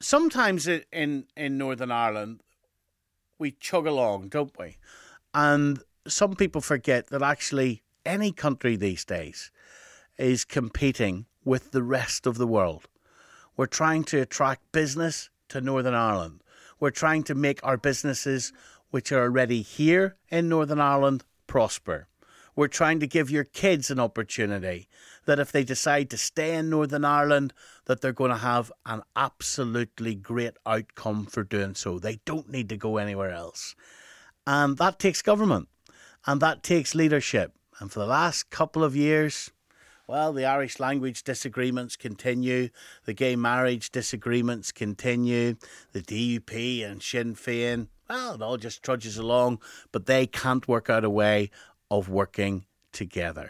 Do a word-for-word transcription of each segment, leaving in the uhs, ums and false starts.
sometimes in, in Northern Ireland, we chug along, don't we? And some people forget that actually any country these days is competing with the rest of the world. We're trying to attract business to Northern Ireland. We're trying to make our businesses, which are already here in Northern Ireland, prosper. We're trying to give your kids an opportunity that if they decide to stay in Northern Ireland, that they're going to have an absolutely great outcome for doing so. They don't need to go anywhere else. And that takes government and that takes leadership. And for the last couple of years, well, the Irish language disagreements continue. The gay marriage disagreements continue. The D U P and Sinn Féin, well, it all just trudges along, but they can't work out a way of working together.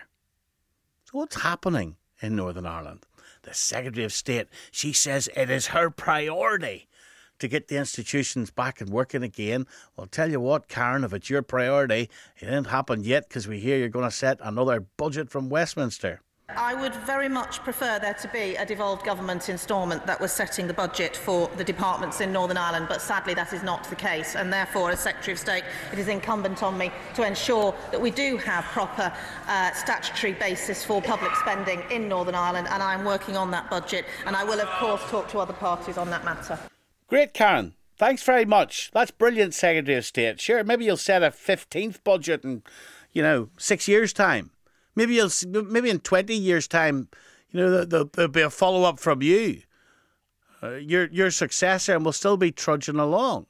So what's happening in Northern Ireland? The Secretary of State, she says it is her priority to get the institutions back and working again. Well, tell you what, Karen, if it's your priority, it ain't happened yet because we hear you're going to set another budget from Westminster. I would very much prefer there to be a devolved government instalment that was setting the budget for the departments in Northern Ireland, but sadly that is not the case, and therefore, as Secretary of State, it is incumbent on me to ensure that we do have proper uh, statutory basis for public spending in Northern Ireland, and I am working on that budget, and I will of course talk to other parties on that matter. Great, Karen. Thanks very much. That's brilliant, Secretary of State. Sure, maybe you'll set a fifteenth budget in, you know, six years' time. Maybe you'll, maybe in twenty years' time, you know, there'll, there'll be a follow-up from you, uh, your your successor, and we'll still be trudging along.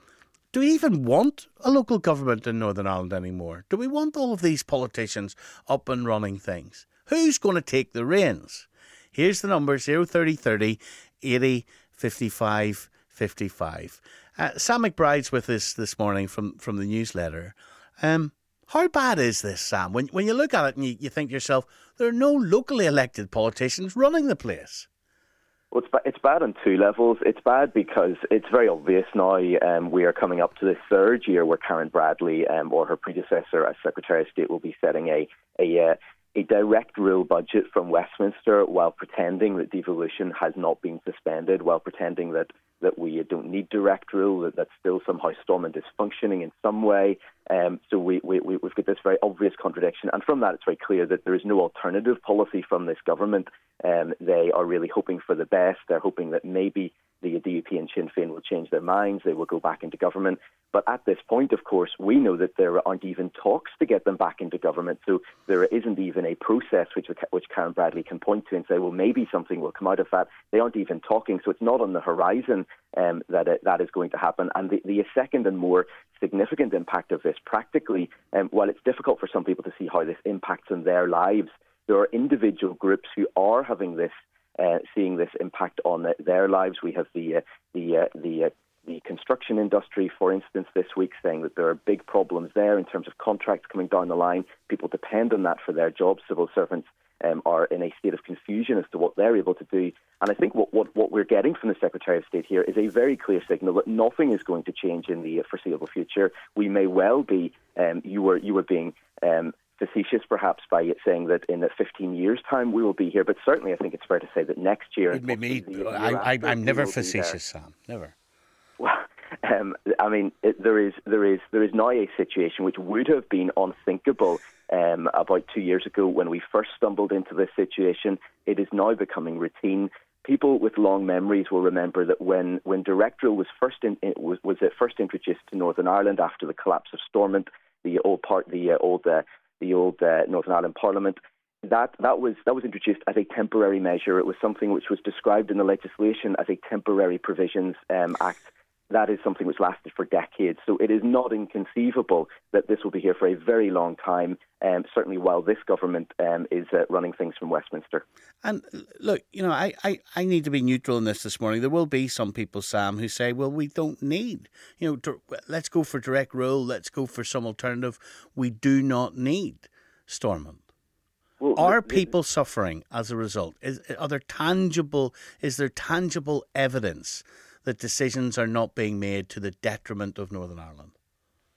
Do we even want a local government in Northern Ireland anymore? Do we want all of these politicians up and running things? Who's going to take the reins? Here's the number: zero thirty thirty eighty fifty-five fifty-five. Uh, Sam McBride's with us this morning from from the newsletter. Um. How bad is this, Sam? When when you look at it and you, you think to yourself, there are no locally elected politicians running the place. Well, it's, it's bad on two levels. It's bad because it's very obvious now um, we are coming up to the third year where Karen Bradley um, or her predecessor as Secretary of State will be setting a, a, uh, a direct rule budget from Westminster while pretending that devolution has not been suspended, while pretending that, that we don't need direct rule, that, that still somehow Stormont is functioning in some way. Um, so we, we, we've got this very obvious contradiction. And from that, it's very clear that there is no alternative policy from this government. Um, they are really hoping for the best. They're hoping that maybe the D U P and Sinn Féin will change their minds. They will go back into government. But at this point, of course, we know that there aren't even talks to get them back into government. So there isn't even a process which which Karen Bradley can point to and say, well, maybe something will come out of that. They aren't even talking. So it's not on the horizon um, that it, that is going to happen. And the, the second and more significant impact of this practically, um, while it's difficult for some people to see how this impacts on their lives, there are individual groups who are having this, uh, seeing this impact on uh, their lives. We have the uh, the uh, the uh, the construction industry, for instance, this week saying that there are big problems there in terms of contracts coming down the line. People depend on that for their jobs. Civil servants um, are in a state of confusion as to what they're able to do. And I think what, what, what we're getting from the Secretary of State here is a very clear signal that nothing is going to change in the foreseeable future. We may well be, um, you were you were being um, facetious perhaps by saying that in fifteen years' time we will be here, but certainly I think it's fair to say that next year... It may be, I, I, I'm never facetious, Sam, never. Well, um, I mean, it, there is there is there is now a situation which would have been unthinkable um, about two years ago when we first stumbled into this situation. It is now becoming routine. People with long memories will remember that when when direct rule was first in, was was it first introduced to Northern Ireland after the collapse of Stormont, the old part the uh, old uh, the old uh, Northern Ireland Parliament. That that was that was introduced as a temporary measure. It was something which was described in the legislation as a temporary provisions um, act. That is something which lasted for decades. So it is not inconceivable that this will be here for a very long time, um, certainly while this government um, is uh, running things from Westminster. And look, you know, I, I, I need to be neutral in this this morning. There will be some people, Sam, who say, well, we don't need, you know, to, let's go for direct rule, let's go for some alternative. We do not need Stormont. Well, are people suffering as a result? Is, are there tangible, is there tangible evidence that decisions are not being made to the detriment of Northern Ireland?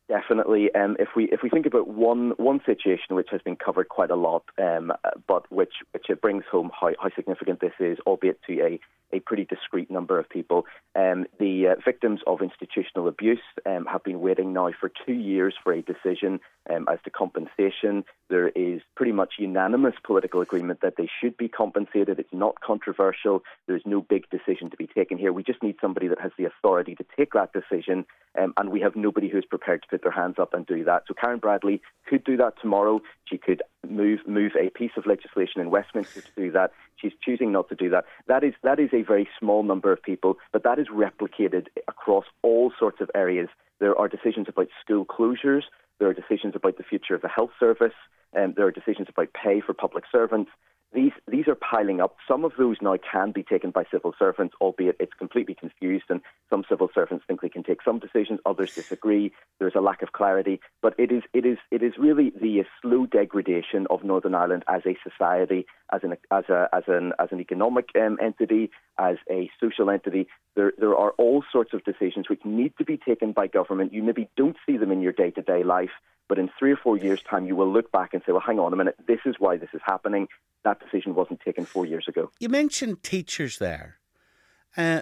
Definitely. Um, if we if we think about one one situation which has been covered quite a lot, um, but which which it brings home how, how significant this is, albeit to a, a pretty discrete number of people. Um, the uh, victims of institutional abuse um, have been waiting now for two years for a decision um, as to compensation. There is pretty much unanimous political agreement that they should be compensated. It's not controversial. There's no big decision to be taken here. We just need somebody that has the authority to take that decision, um, and we have nobody who's prepared to put their hands up and do that. So Karen Bradley could do that tomorrow. She could move move a piece of legislation in Westminster to do that. She's choosing not to do that. That is that is a very small number of people, but that is replicated across all sorts of areas. There are decisions about school closures. There are decisions about the future of the health service. And um, there are decisions about pay for public servants. These these are piling up. Some of those now can be taken by civil servants, albeit it's completely confused, and some civil servants think they can take some decisions, others disagree. There's a lack of clarity. But it is it is it is really the slow degradation of Northern Ireland as a society, as an as a as an as an economic um, entity, as a social entity. There there are all sorts of decisions which need to be taken by government. You maybe don't see them in your day-to-day life, but in three or four years' time, you will look back and say, well, hang on a minute, this is why this is happening. That decision wasn't taken four years ago. You mentioned teachers there. Uh,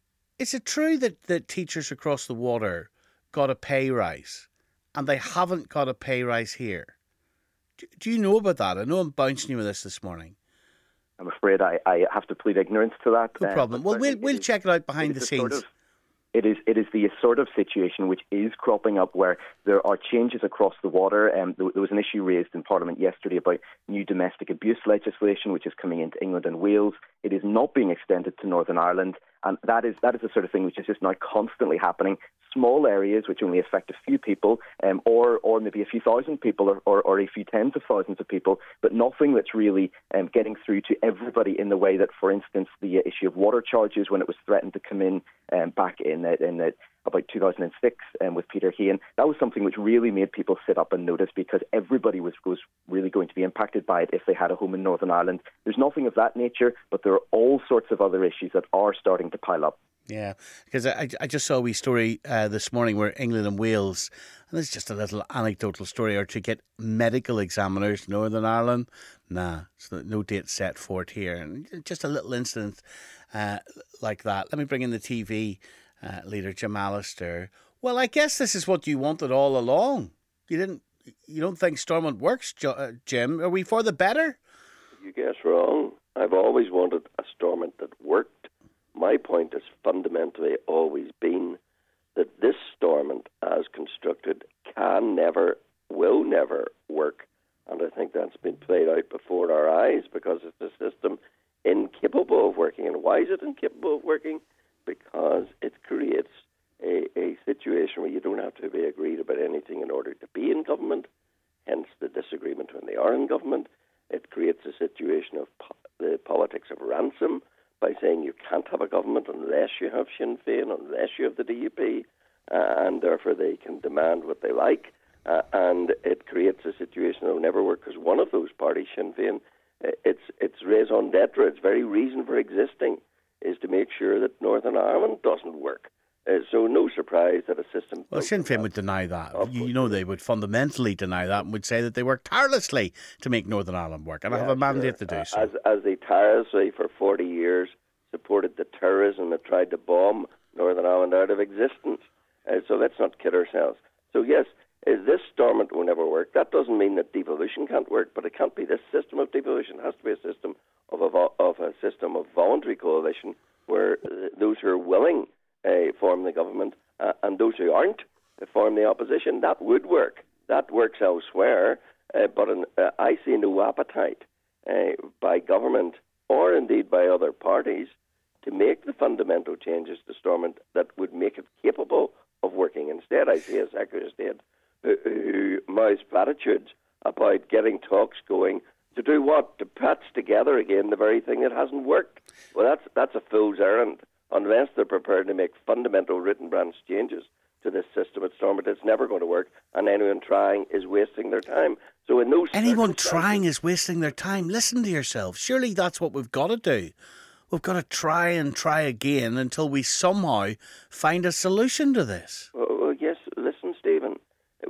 is it true that, that teachers across the water got a pay rise and they haven't got a pay rise here? Do, do you know about that? I know I'm bouncing you with this this morning. I'm afraid I, I have to plead ignorance to that. No problem. Uh, well, we'll, we'll check it out behind the scenes. Sort of, It is it is the sort of situation which is cropping up where there are changes across the water. Um, there, there was an issue raised in Parliament yesterday about new domestic abuse legislation, which is coming into England and Wales. It is not being extended to Northern Ireland, and that is that is the sort of thing which is just now constantly happening. Small areas which only affect a few people, um, or or maybe a few thousand people, or, or, or a few tens of thousands of people, but nothing that's really um, getting through to everybody in the way that, for instance, the issue of water charges, when it was threatened to come in um, back in uh, in uh, about two thousand six um, with Peter Hain, that was something which really made people sit up and notice, because everybody was, was really going to be impacted by it if they had a home in Northern Ireland. There's nothing of that nature, but there are all sorts of other issues that are starting to pile up. Yeah, because I, I just saw a wee story uh, this morning where England and Wales, and this is just a little anecdotal story, are to get medical examiners. Northern Ireland, nah, so no date set for it here. And just a little incident uh, like that. Let me bring in the T V uh, leader, Jim Allister. Well, I guess this is what you wanted all along. You didn't, you don't think Stormont works, Jim? Are we for the better? You guess wrong. I've always wanted a Stormont that worked. My point has fundamentally always been that this Stormont, as constructed, can never, will never work. And I think that's been played out before our eyes, because it's a system incapable of working. And why is it incapable of working? Because it creates a, a situation where you don't have to be agreed about anything in order to be in government, hence the disagreement when they are in government. It creates a situation of po- the politics of ransom, by saying you can't have a government unless you have Sinn Féin, unless you have the D U P, uh, and therefore they can demand what they like. Uh, and it creates a situation that will never work, because one of those parties, Sinn Féin, uh, its its raison d'etre, its very reason for existing, is to make sure that Northern Ireland doesn't work. Uh, so no surprise that a system... Well, Sinn Féin would deny that. You, you know they would fundamentally deny that and would say that they work tirelessly to make Northern Ireland work, and yeah, I have a mandate sure. to do uh, so. As, as they tirelessly for forty years supported the terrorism that tried to bomb Northern Ireland out of existence. Uh, so let's not kid ourselves. So yes, uh, this Stormont will never work. That doesn't mean that devolution can't work, but it can't be this system of devolution. It has to be a system of a, vo- of a system of voluntary coalition, where uh, those who are willing Uh, form the government, uh, and those who aren't uh, form the opposition. That would work. That works elsewhere, uh, but in, uh, I see no appetite uh, by government, or indeed by other parties, to make the fundamental changes to Stormont that would make it capable of working. Instead, I see a Secretary of State who, who mouths platitudes about getting talks going to do what? To patch together again the very thing that hasn't worked. Well, that's that's a fool's errand. Unless they're prepared to make fundamental root and branch changes to this system at Stormont, it's never going to work, and anyone trying is wasting their time. So in those Anyone trying is wasting their time. Listen to yourself. Surely that's what we've got to do. We've got to try and try again until we somehow find a solution to this. Well, well yes, listen, Stephen.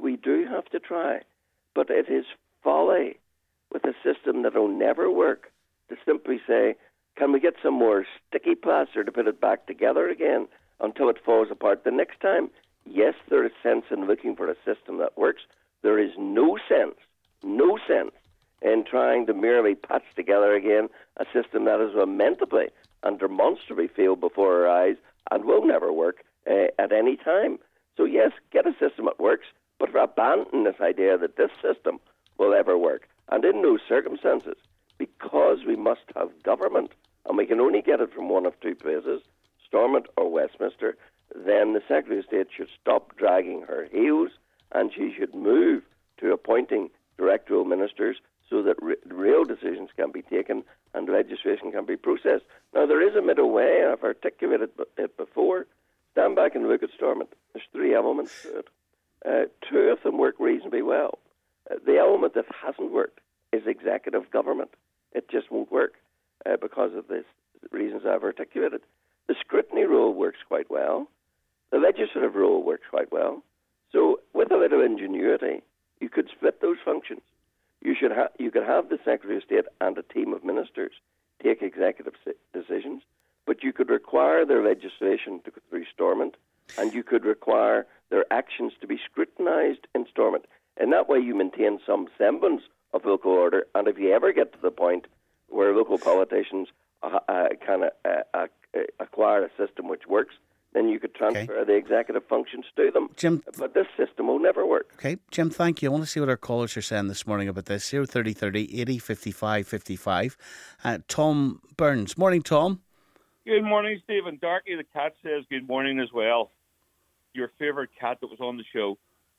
try. But it is folly with a system that will never work to simply say, can we get some more sticky plaster to put it back together again until it falls apart the next time? Yes, there is sense in looking for a system that works. There is no sense, no sense in trying to merely patch together again a system that is lamentably and demonstrably failed before our eyes and will never work uh, at any time. So yes, get a system that works, but abandon this idea that this system will ever work. And in those circumstances, because we must have government, and we can only get it from one of two places, Stormont or Westminster, then the Secretary of State should stop dragging her heels, and she should move to appointing direct rule ministers so that re- real decisions can be taken and legislation can be processed. Now, there is a middle way, and I've articulated it before. Stand back and look at Stormont. There's three elements to it. Uh, two of them work reasonably well. Uh, the element that hasn't worked is executive government. It just won't work uh, because of the reasons I've articulated. The scrutiny rule works quite well. The legislative rule works quite well. So with a little ingenuity, you could split those functions. You should ha- you could have the Secretary of State and a team of ministers take executive si- decisions, but you could require their legislation to go through Stormont, and you could require their actions to be scrutinised in Stormont. In that way, you maintain some semblance of local order, and if you ever get to the point where local politicians uh, uh, can uh, uh, acquire a system which works, then you could transfer okay. the executive functions to them. Jim, but this system will never work. Okay, Jim, thank you. I want to see what our callers are saying this morning about this. zero thirty thirty eighty fifty-five fifty-five. Uh, Tom Burns. Morning, Tom. Good morning, Stephen. Darky the cat says good morning as well. Your favourite cat that was on the show.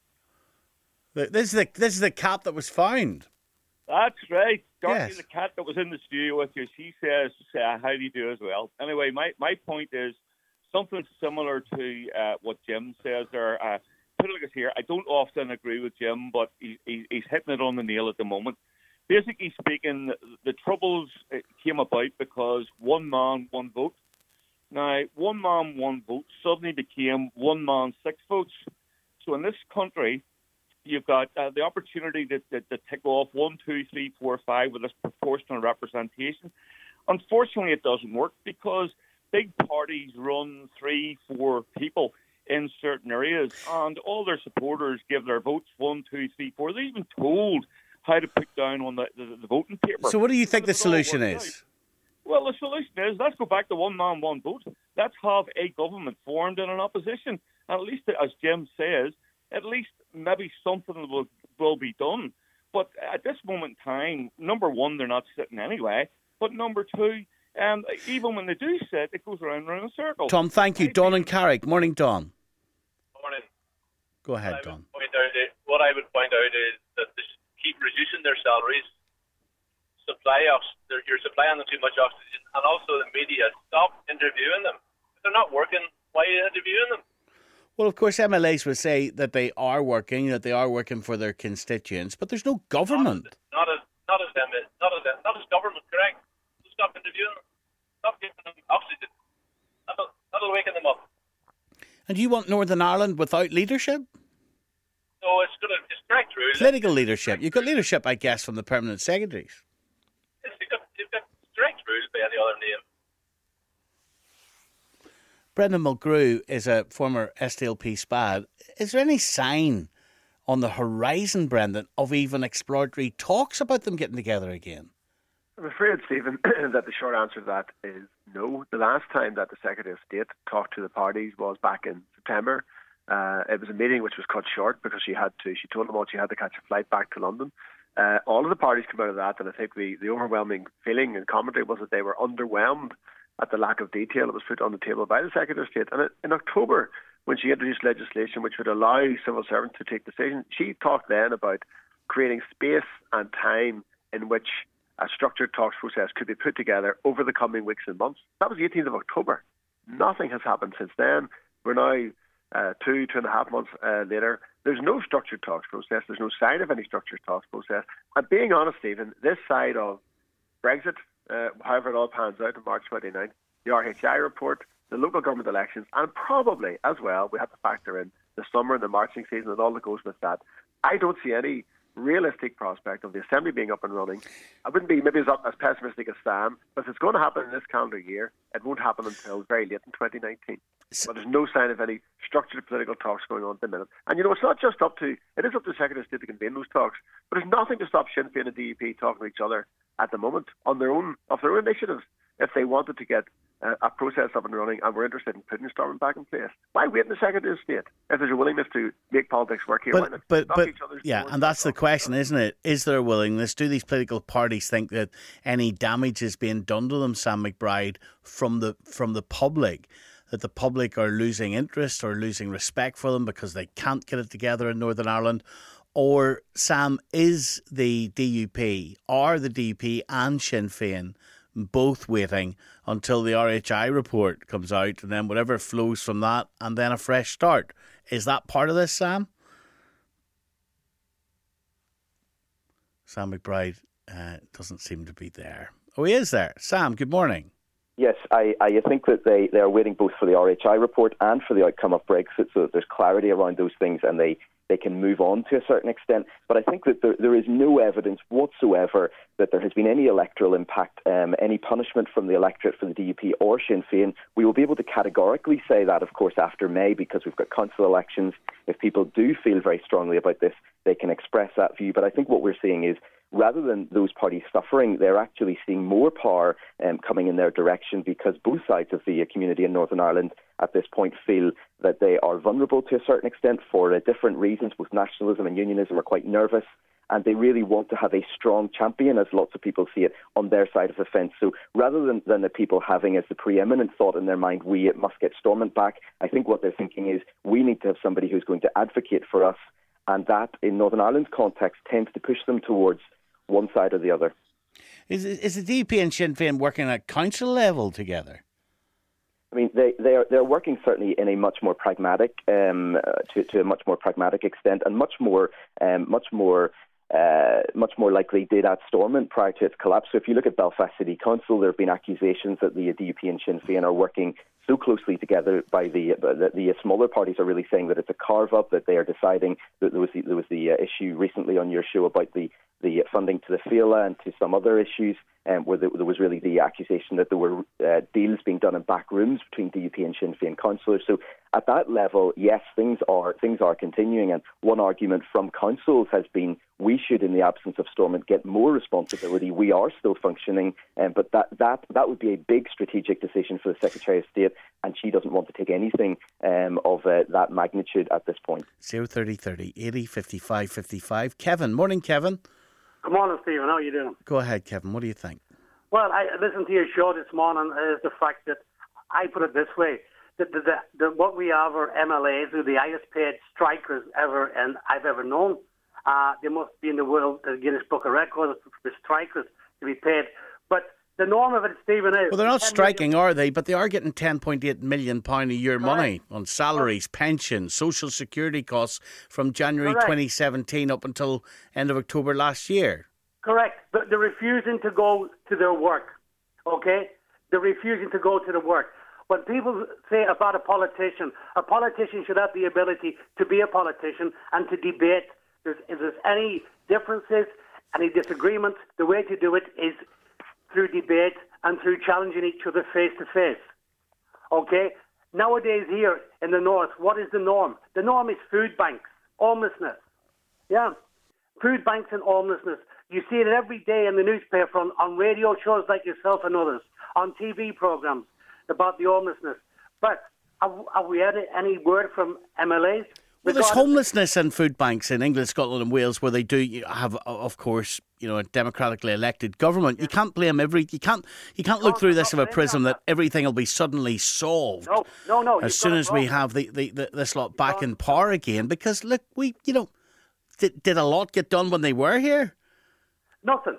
This is the this is the cat that was found. That's right. Darky yes. the cat that was in the studio with you. She says, uh, how do you do as well? Anyway, my, my point is something similar to uh, what Jim says there. Uh, put it like this here. I don't often agree with Jim, but he, he, he's hitting it on the nail at the moment. Basically speaking, the troubles came about because one man, one vote. Now, one man, one vote suddenly became one man, six votes. So in this country, you've got uh, the opportunity to, to, to tick off one, two, three, four, five with this proportional representation. Unfortunately, it doesn't work because big parties run three, four people in certain areas, and all their supporters give their votes one, two, three, four. They're even told how to put down on the, the, the voting paper. So what do you think the solution is? Out. Well, the solution is, let's go back to one man, one vote. Let's have a government formed in an opposition. And at least, as Jim says, at least maybe something will, will be done. But at this moment in time, number one, they're not sitting anyway. But number two, um, even when they do sit, it goes around and around in a circle. Tom, thank you. I Don and Carrick. Morning, Don. Morning. Go ahead, what Don. I would point out is, what I would point out is that they keep reducing their salaries, supply us, you're supplying them too much oxygen, and also the media, stop interviewing them. If they're not working, why are you interviewing them? Well, of course, M L As will say that they are working, that they are working for their constituents, but there's no government. Not as not as them, not as them, not as government, correct? So stop interviewing them. Stop giving them oxygen. That'll, that'll waken them up. And you want Northern Ireland without leadership? No, it's going to it's direct rules. Political leadership. You've got leadership, I guess, from the permanent secretaries. Yes, you've got, you've got direct rules by any other name. Brendan Mulgrew is a former S D L P SPAD. Is there any sign on the horizon, Brendan, of even exploratory talks about them getting together again? I'm afraid, Stephen, that the short answer to that is no. The last time that the Secretary of State talked to the parties was back in September. Uh, it was a meeting which was cut short because she had to. She told them all she had to catch a flight back to London. Uh, all of the parties came out of that, and I think the, the overwhelming feeling and commentary was that they were underwhelmed at the lack of detail that was put on the table by the Secretary of State. And in October, when she introduced legislation which would allow civil servants to take decisions, she talked then about creating space and time in which a structured talks process could be put together over the coming weeks and months. That was the eighteenth of October. Nothing has happened since then. We're now uh, two, two and a half months uh, later. There's no structured talks process. There's no sign of any structured talks process. And being honest, Stephen, this side of Brexit, uh, however it all pans out on March twenty-ninth, the R H I report, the local government elections, and probably as well, we have to factor in the summer, the marching season, and all that goes with that. I don't see any realistic prospect of the Assembly being up and running. I wouldn't be maybe as, as pessimistic as Sam, but if it's going to happen in this calendar year, it won't happen until very late in twenty nineteen. But there's no sign of any structured political talks going on at the minute. And, you know, it's not just up to, it is up to the Secretary of State to convene those talks, but there's nothing to stop Sinn Féin and D U P talking to each other at the moment on their own, of their own initiatives, if they wanted to get uh, a process up and running and were interested in putting Stormont back in place. Why wait in the Secretary of State if there's a willingness to make politics work here? But, why not but, stop but each other's yeah, doors and that's the talk question, to each isn't it? Is there a willingness? Do these political parties think that any damage is being done to them, Sam McBride, from the from the public? That the public are losing interest or losing respect for them because they can't get it together in Northern Ireland? Or, Sam, is the D U P, are the D U P and Sinn Féin both waiting until the R H I report comes out and then whatever flows from that and then a fresh start? Is that part of this, Sam? Sam McBride uh, doesn't seem to be there. Oh, he is there. Sam, good morning. Yes, I, I think that they, they are waiting both for the R H I report and for the outcome of Brexit so that there's clarity around those things and they, they can move on to a certain extent. But I think that there, there is no evidence whatsoever that there has been any electoral impact, um, any punishment from the electorate for the D U P or Sinn Féin. We will be able to categorically say that, of course, after May because we've got council elections. If people do feel very strongly about this, they can express that view. But I think what we're seeing is rather than those parties suffering, they're actually seeing more power um, coming in their direction because both sides of the uh, community in Northern Ireland at this point feel that they are vulnerable to a certain extent for uh, different reasons. Both nationalism and unionism are quite nervous and they really want to have a strong champion, as lots of people see it, on their side of the fence. So rather than, than the people having as the preeminent thought in their mind, we must get Stormont back, I think what they're thinking is we need to have somebody who's going to advocate for us, and that, in Northern Ireland's context, tends to push them towards one side or the other. Is is the D U P and Sinn Féin working at council level together? I mean, they they are they're working certainly in a much more pragmatic, um, uh, to to a much more pragmatic extent, and much more, um, much more. Uh, much more likely did at Stormont prior to its collapse. So if you look at Belfast City Council, there have been accusations that the D U P and Sinn Féin are working so closely together by the uh, the, the smaller parties are really saying that it's a carve-up, that they are deciding that there was the, there was the uh, issue recently on your show about the, the funding to the Féile and to some other issues, um, where there, there was really the accusation that there were uh, deals being done in back rooms between D U P and Sinn Féin councillors. So at that level, yes, things are things are continuing, and one argument from councils has been we should, in the absence of Stormont, get more responsibility. We are still functioning, um, but that, that that would be a big strategic decision for the Secretary of State, and she doesn't want to take anything um, of uh, that magnitude at this point. zero thirty thirty eighty fifty-five fifty-five. Kevin, morning, Kevin. Good morning, Stephen. How are you doing? Go ahead, Kevin. What do you think? Well, I listened to your show this morning. Is the fact that I put it this way: that the, the, the, what we have are M L As who are the highest paid strikers ever and I've ever known. Uh, they must be in the world, the Guinness Book of Records for strikers to be paid. But the norm of it, Stephen, is... Well, they're not striking, million. Are they? But they are getting ten point eight million pounds a year Correct. money on salaries, pensions, social security costs from January Correct. twenty seventeen up until end of October last year. Correct. But they're refusing to go to their work, okay? They're refusing to go to the work. When people say about a politician, a politician should have the ability to be a politician and to debate. There's, if there's any differences, any disagreements, the way to do it is through debate and through challenging each other face to face. Okay? Nowadays here in the north, what is the norm? The norm is food banks, homelessness. Yeah. Food banks and homelessness. You see it every day in the newspaper, on, on radio shows like yourself and others, on T V programs about the homelessness. But have, have we had any word from M L As? Well, there's homelessness and food banks in England, Scotland and Wales where they do have, of course, you know, a democratically elected government. You can't blame every... You can't You can't look through this of a prism that everything will be suddenly solved no, no, no, as soon as we have the, the, the this lot back in power again. Because, look, we, you know, did, did a lot get done when they were here? Nothing.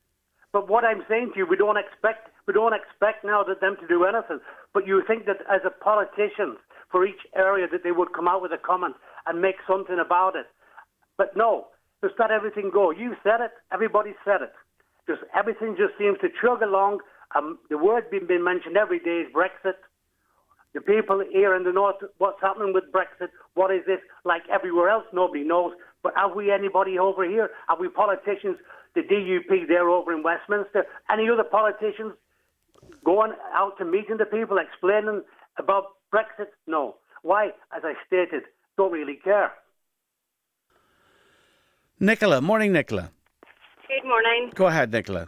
But what I'm saying to you, we don't expect we don't expect now that them to do anything. But you think that as a politician for each area that they would come out with a comment and make something about it. But no, just let everything go. You said it. Everybody said it. Just everything just seems to chug along. Um, the word being, being mentioned every day is Brexit. The people here in the north, what's happening with Brexit? What is this? Like everywhere else, nobody knows. But have we anybody over here? Have we politicians, the D U P there over in Westminster? Any other politicians going out to meeting the people, explaining about Brexit? No. Why? As I stated, don't really care. Nicola. Morning, Nicola. Good morning. Go ahead, Nicola.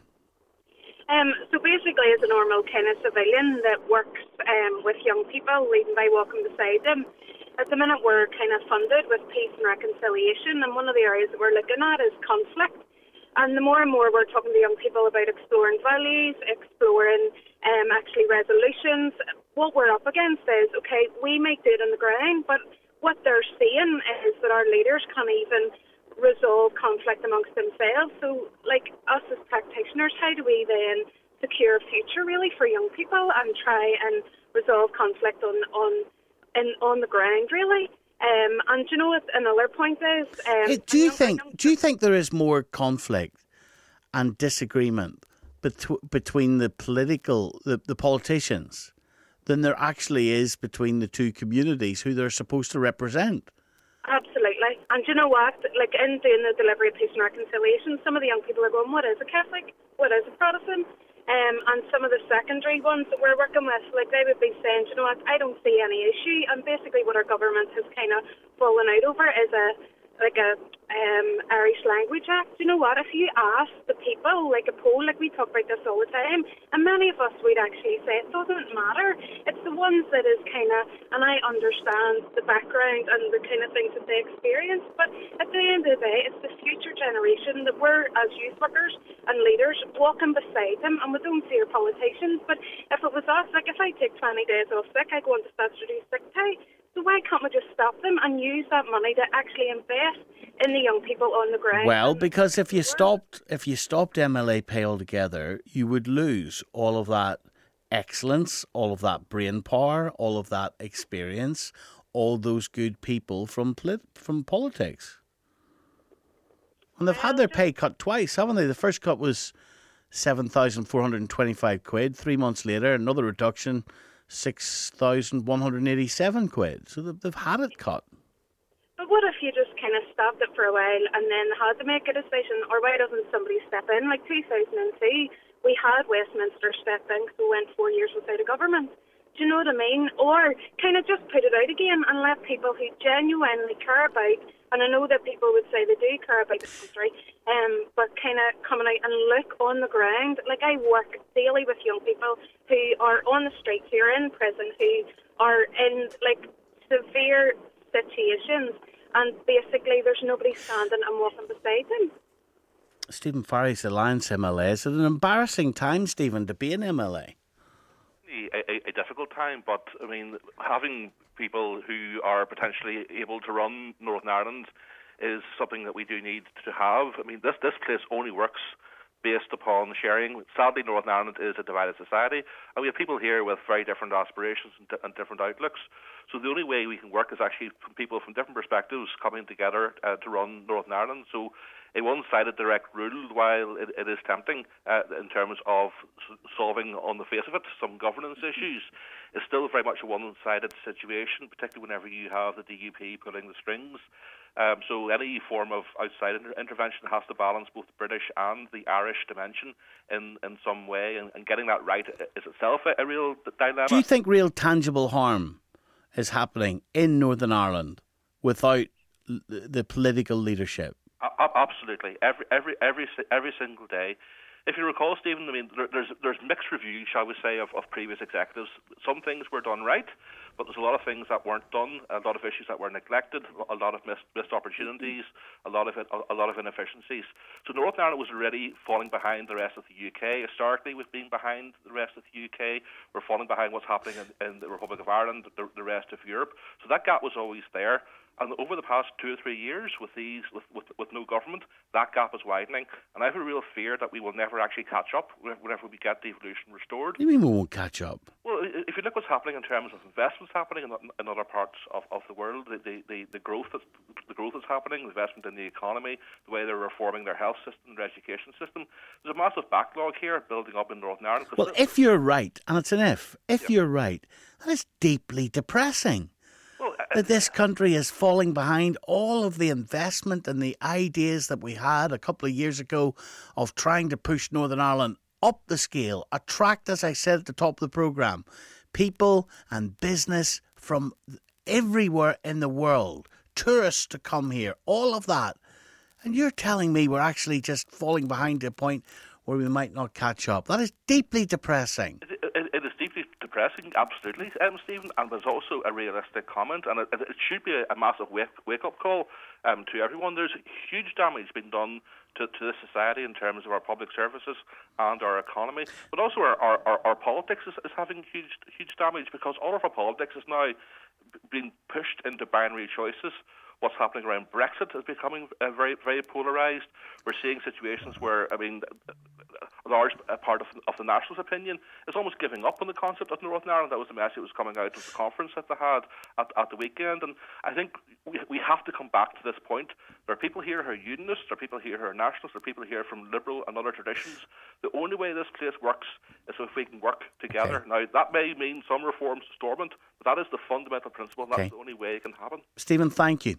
Um, so basically, as a normal kind of civilian that works um, with young people, leading by walking beside them, at the minute we're kind of funded with peace and reconciliation, and one of the areas that we're looking at is conflict. And the more and more we're talking to young people about exploring values, exploring um, actually resolutions, what we're up against is, okay, we might do it on the ground, but what they're seeing is that our leaders can't even resolve conflict amongst themselves. So, like us as practitioners, how do we then secure a future really for young people and try and resolve conflict on on in, on the ground really? Um, and do you know what another point is? Um, Hey, do you think do you think there is more conflict and disagreement betw- between the political the, the politicians than there actually is between the two communities who they're supposed to represent? Absolutely. And do you know what? Like, in doing the delivery of peace and reconciliation, some of the young people are going, what is a Catholic? What is a Protestant? Um, and some of the secondary ones that we're working with, like, they would be saying, you know what, I don't see any issue. And basically what our government has kind of fallen out over is a like a um, Irish Language Act. You know what? If you ask the people, like a poll, like we talk about this all the time, and many of us would actually say it doesn't matter. It's the ones that is kind of, and I understand the background and the kind of things that they experience, but at the end of the day, it's the future generation that we're, as youth workers and leaders, walking beside them, and we don't see our politicians. But if it was us, like if I take twenty days off sick, I go into statutory sick pay. So why can't we just stop them and use that money to actually invest in the young people on the ground? Well, because if you stopped if you stopped M L A pay altogether, you would lose all of that excellence, all of that brain power, all of that experience, all those good people from polit- from politics. And they've had their pay cut twice, haven't they? The first cut was seven thousand four hundred twenty-five quid. Three months later, another reduction, six thousand one hundred eighty-seven quid. So they've, they've had it cut. But what if you just kind of stopped it for a while and then had to make a decision, or why doesn't somebody step in? Like two thousand two, we had Westminster step in because we went four years without a government. Do you know what I mean? Or kind of just put it out again and let people who genuinely care about, and I know that people would say they do care about the country, um, but kind of coming out and look on the ground. Like, I work daily with young people who are on the streets, who are in prison, who are in, like, severe situations, and basically there's nobody standing and walking beside them. Stephen Farry's Alliance M L A. Is it an embarrassing time, Stephen, to be an M L A? A, a, a difficult time, but I mean, having people who are potentially able to run Northern Ireland is something that we do need to have. I mean, this this place only works based upon sharing. Sadly, Northern Ireland is a divided society, and we have people here with very different aspirations and, and different outlooks. So the only way we can work is actually from people from different perspectives coming together uh, to run Northern Ireland. So a one-sided direct rule, while it, it is tempting uh, in terms of solving on the face of it some governance issues, is still very much a one-sided situation, particularly whenever you have the D U P pulling the strings. Um, so any form of outside inter- intervention has to balance both the British and the Irish dimension in, in some way, and, and getting that right is itself a, a real dilemma. Do you think real tangible harm is happening in Northern Ireland without l- the political leadership? Uh, absolutely, every every every every single day. If you recall, Stephen, I mean, there, there's there's mixed reviews, shall we say, of, of previous executives. Some things were done right, but there's a lot of things that weren't done, a lot of issues that were neglected, a lot of missed, missed opportunities, a lot of it, a lot of inefficiencies. So Northern Ireland was already falling behind the rest of the U K. Historically, we've been behind the rest of the U K. We're falling behind what's happening in, in the Republic of Ireland, the, the rest of Europe. So that gap was always there. And over the past two or three years, with these, with, with, with no government, that gap is widening. And I have a real fear that we will never actually catch up whenever we get devolution restored. What do you mean we won't catch up? Well, if you look what's happening in terms of investments happening in, in other parts of, of the world, the, the, the growth that's, the growth that's happening, investment in the economy, the way they're reforming their health system, their education system, there's a massive backlog here building up in Northern Ireland. Well, if you're right, and it's an if, if yeah. you're right, that is deeply depressing. Well, uh, that this country is falling behind all of the investment and the ideas that we had a couple of years ago of trying to push Northern Ireland up the scale, attract, as I said at the top of the programme, people and business from everywhere in the world, tourists to come here, all of that. And you're telling me we're actually just falling behind to a point where we might not catch up. That is deeply depressing. It, it, it is deeply depressing, absolutely, um, Stephen, and there's also a realistic comment, and it, it should be a, a massive wake, wake-up call um, to everyone. There's huge damage being done to, to this society in terms of our public services and our economy, but also our, our, our, our politics is, is having huge, huge damage, because all of our politics is now being pushed into binary choices. What's happening around Brexit is becoming uh, very, very polarised. We're seeing situations where, I mean, a large part of, of the Nationals' opinion is almost giving up on the concept of Northern Ireland. That was the message that was coming out of the conference that they had at, at the weekend. And I think we, we have to come back to this point. There are people here who are unionists, there are people here who are nationalists, there are people here from liberal and other traditions. The only way this place works is if we can work together. Okay. Now, that may mean some reforms to Stormont, but that is the fundamental principle, and that's okay. the only way it can happen. Stephen, thank you.